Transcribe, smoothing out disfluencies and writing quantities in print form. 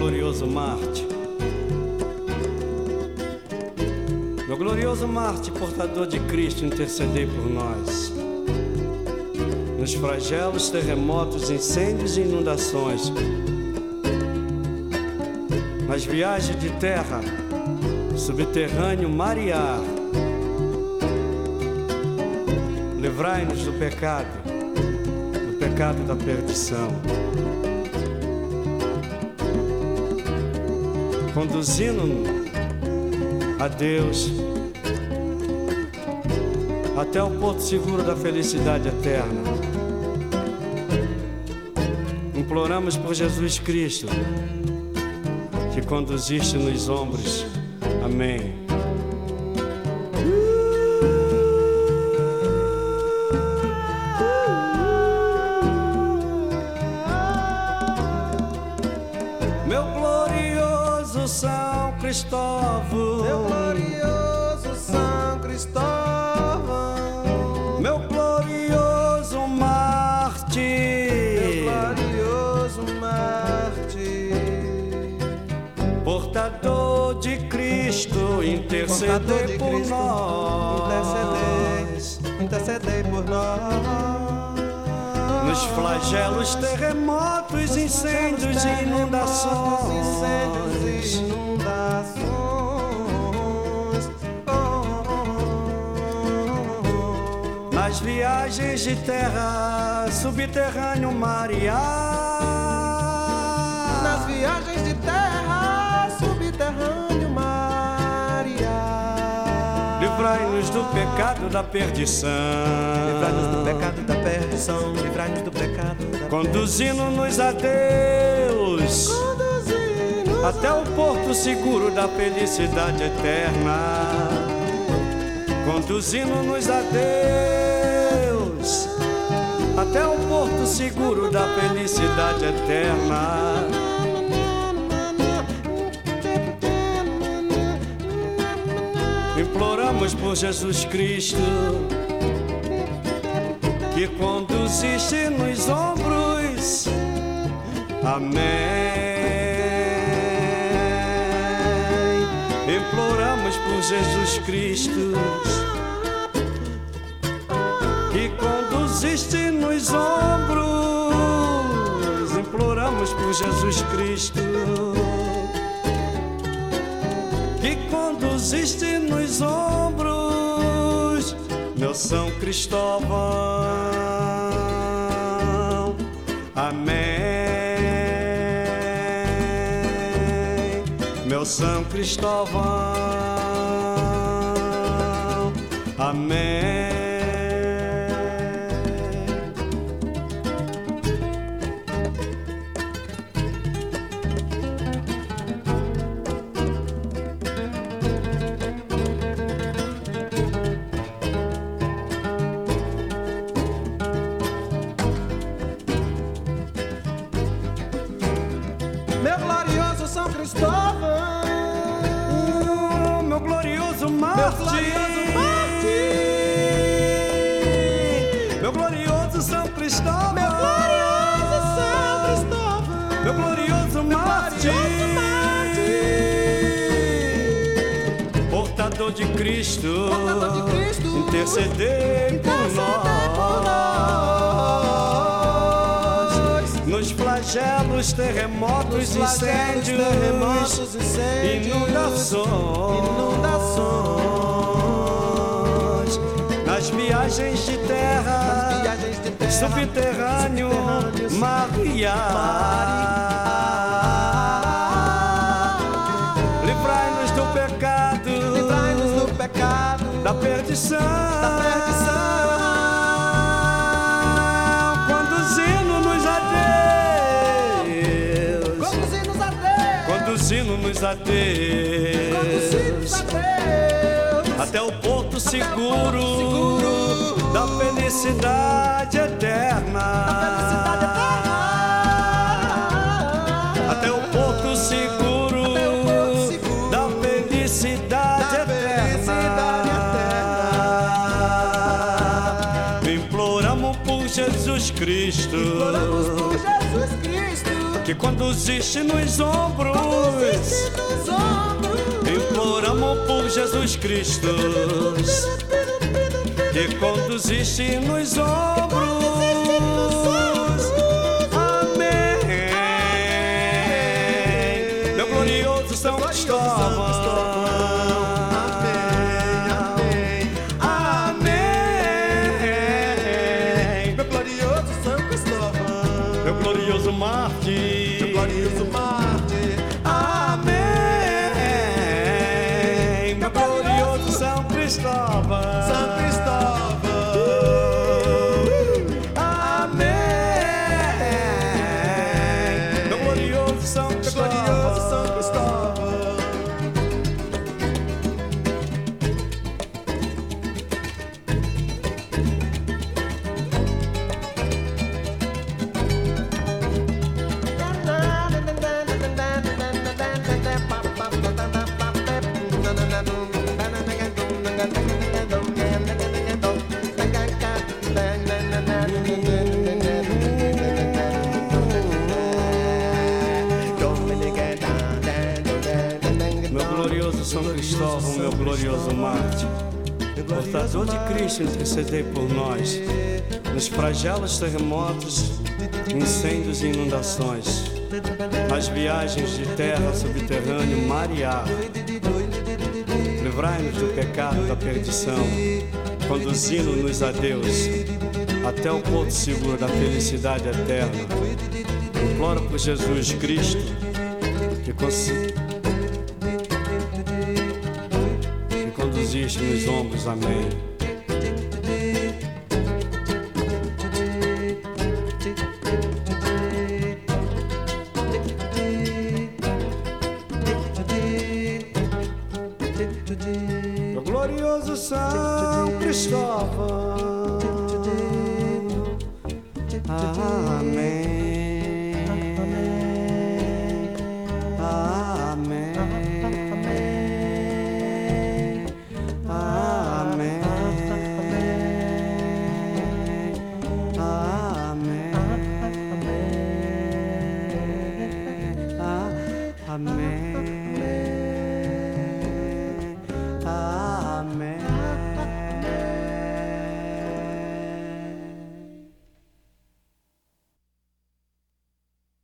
glorioso Marte. Meu glorioso Marte, portador de Cristo, intercedei por nós. Nos flagelos, terremotos, incêndios e inundações, nas viagens de terra, subterrâneo, mar e ar, livrai-nos do pecado da perdição, conduzindo-nos a Deus até o porto seguro da felicidade eterna. Imploramos por Jesus Cristo, que conduziste nos ombros. Amém. Meu glorioso São Cristóvão, meu glorioso São Cristóvão, meu glorioso Marte, portador de Cristo, intercedei por nós. Intercedei por nós. Nos flagelos, terremotos, incêndios e inundações, nas viagens de terra, subterrâneo, mar e ar, nas viagens de terra, subterrâneo, mar e ar. Livrai-nos do pecado da perdição, livrai-nos do pecado da perdição, livrai-nos do pecado da perdição. Conduzindo-nos a Deus, até o porto seguro da felicidade eterna. Conduzindo-nos a Deus, até o porto seguro da felicidade eterna. Imploramos por Jesus Cristo, que conduziste nos ombros. Amém. Imploramos por Jesus Cristo, que conduziste nos ombros. Imploramos por Jesus Cristo, que conduziste nos ombros, meu São Cristóvão. Amém. Meu São Cristóvão. Amém. Meu glorioso São Cristóvão, meu glorioso Marte, meu glorioso São Cristóvão, meu glorioso São Cristóvão, meu glorioso Marte, portador de Cristo, intercedei por nós. Nos flagelos, terremotos, incêndios, inundações, nas viagens de terra, subterrâneo, mar e ar. Livrai-nos do pecado, da perdição, conduzindo-nos a Deus, conduzindo-nos a Deus, até o porto seguro da felicidade eterna, até o porto seguro da felicidade eterna. Imploramos por Jesus Cristo, imploramos por Jesus Cristo, que conduziste nos ombros, imploramos por Jesus Cristo, que conduziste nos ombros. São Cristóvão, amém, amém. Meu glorioso São Cristóvão, meu glorioso Marte, meu glorioso Marte, amém. Meu glorioso São Cristóvão, São Cristóvão, amém. Meu glorioso São Cristóvão. Meu glorioso São Cristóvão, meu glorioso Marte, portador de Cristo, intercedei por nós, nos flagelos, terremotos, incêndios e inundações, nas viagens de terra, subterrâneo, mar e ar. Livrai-nos do pecado, da perdição, conduzindo-nos a Deus, até o porto seguro da felicidade eterna. Imploro por Jesus Cristo, que conduziste nos ombros, amém. Meu glorioso São Cristóvão, amém. Amen.